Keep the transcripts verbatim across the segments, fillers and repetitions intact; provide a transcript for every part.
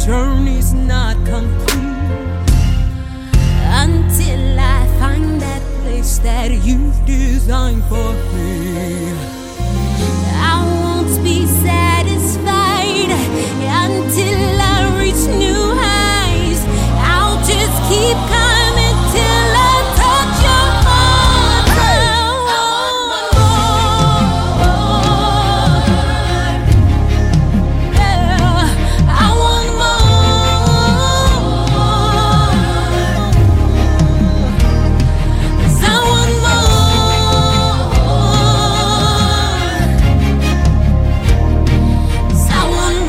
journey's not complete until I find that place that you designed for me. I won't be satisfied until I reach new heights. I'll just keep climbing till I touch your heart. Yeah, I want more. 'Cause I want more. 'Cause I want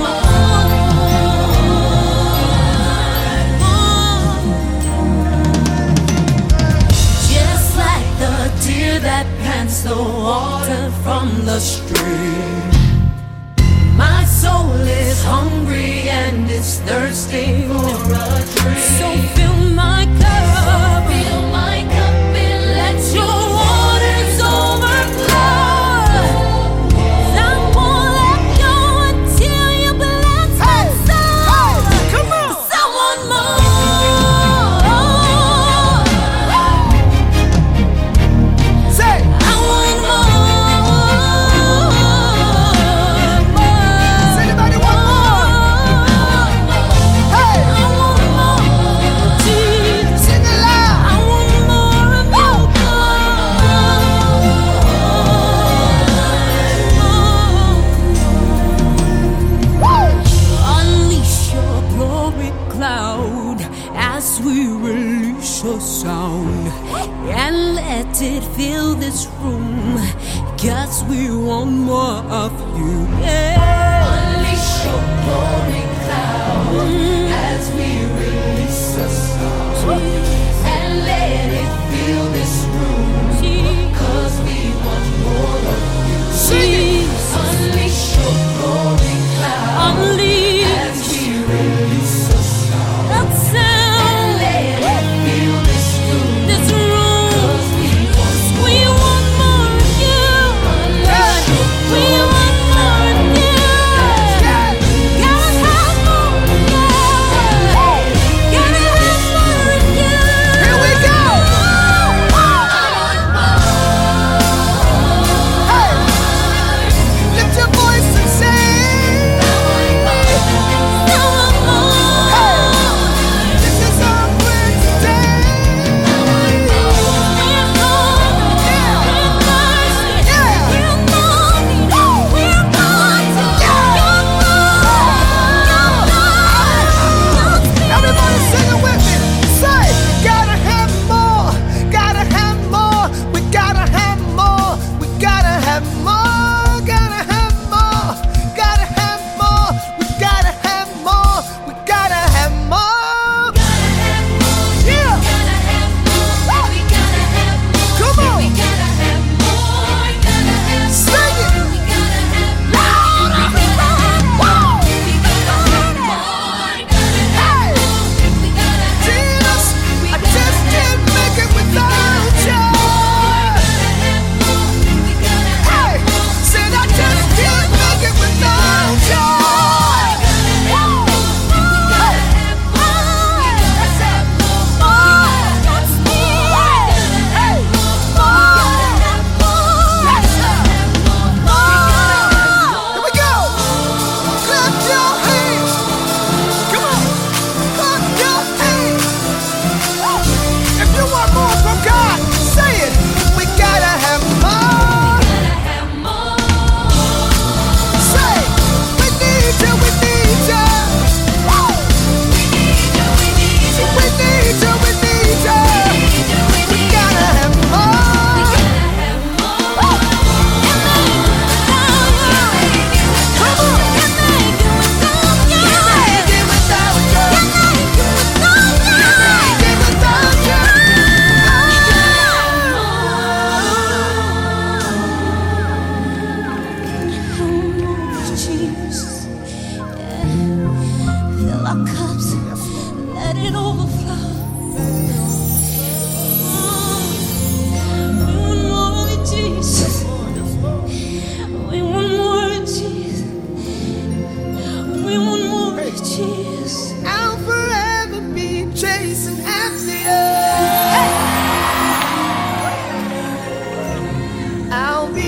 more. Just like the deer that pants the water from the stream, my soul is hungry and it's thirsty for a drink. So fill my cup, fill my cup, and let your waters overflow. 'Cause I won't let go until you bless my soul. 'Cause I want more. Say, I want more. does anybody want more? Hey, I want more, Jesus. sing it loud. I want more of your glory. Unleash your glory cloud as we release your sound, and let it fill this room, 'cause we want more of you. Yeah. Unleash your glory cloud as we release your sound, and let it fill this room, 'cause we want more of you. Sing it. Unleash your glory cloud. Unleash. As we release your sound. That sound. And let it fill this room. This room. 'Cause we want, we want more of you. Unleash your we want more of you. Yeah. Gotta have more of you. Gotta have more of you. Here we go. Oh, oh.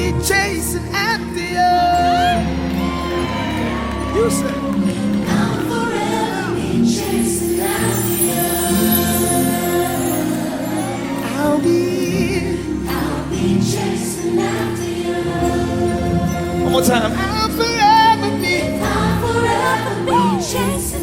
chasing after you. You say, I'll forever be chasing after you. I'll be, I'll be chasing after you. One more time. I'll forever be, I'll forever be chasing.